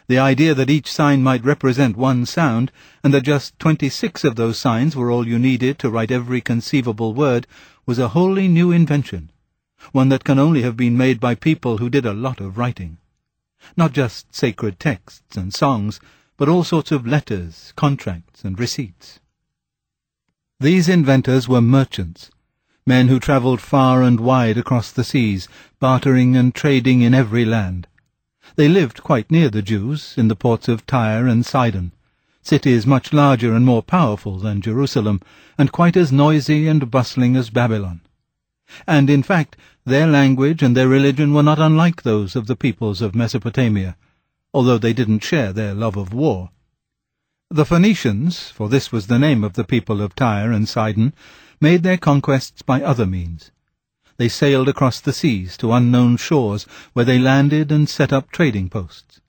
The idea that each sign might represent one sound, and that just 26 of those signs were all you needed to write every conceivable word, was a wholly new invention, one that can only have been made by people who did a lot of writing. Not just sacred texts and songs, but all sorts of letters, contracts, and receipts. These inventors were merchants, men who travelled far and wide across the seas, bartering and trading in every land. They lived quite near the Jews, in the ports of Tyre and Sidon, cities much larger and more powerful than Jerusalem, and quite as noisy and bustling as Babylon. And, in fact, their language and their religion were not unlike those of the peoples of Mesopotamia, although they didn't share their love of war. The Phoenicians, for this was the name of the people of Tyre and Sidon, made their conquests by other means. They sailed across the seas to unknown shores, where they landed and set up trading posts.